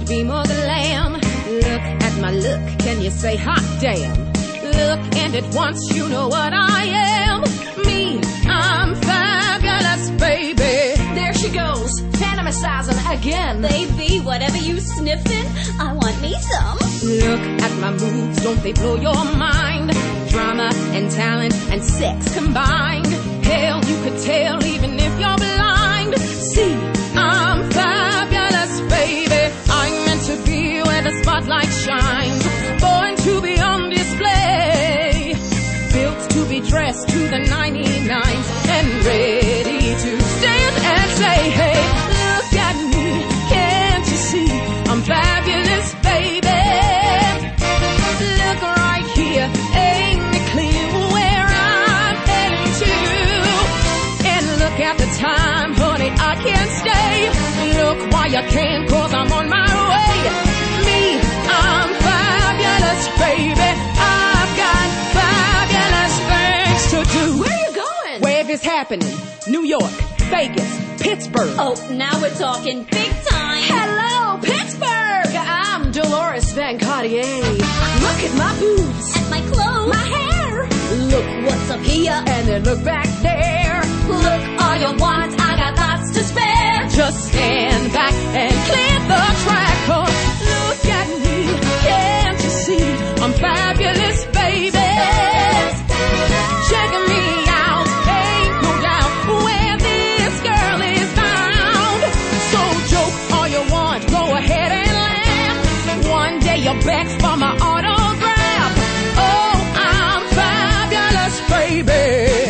be more glam. Look at my look, can you say hot damn? Look and at once you know what I am. Me, I'm fabulous, baby. There she goes, fantasizing again. Baby, whatever you sniffing, I want me some. Look at my moves, don't they blow your mind? Drama and talent and sex combined. Hell, you could tell even if you're blind. See, I'm fabulous, baby. I'm meant to be where the spotlight shines. Born to be on display. Built to be dressed to the 99s. And ready to stand and say, hey, look at me, can't you see? I'm fabulous, baby. Look right here, ain't it clear where I'm heading to? And look at the time, honey, I can't stay. Look why you can't, cause I'm on my way. Me, I'm fabulous, baby. I've got fabulous things to do. Where are you going? Where is happening? New York, Vegas, Pittsburgh. Oh, now we're talking big time. Hello, Pittsburgh! I'm Dolores Van Cartier. Look at my boobs. And my clothes. My hair. Look what's up here. And then look back there. Look all you want, I got lots to spare. Just stand back and clear the track. Cause look at me, can't you see? I'm fabulous, baby. Checking me out, ain't no doubt where this girl is found. So joke all you want, go ahead and laugh. One day you'll beg for my autograph. Oh, I'm fabulous, baby.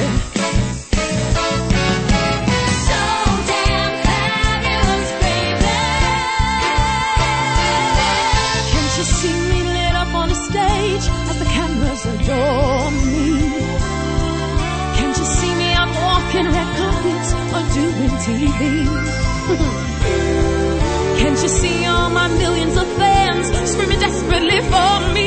So damn fabulous, baby. Can't you see me lit up on the stage as the cameras adore me? Can't you see me out walking red carpets or doing TV? Can't you see all my millions of fans screaming desperately for me?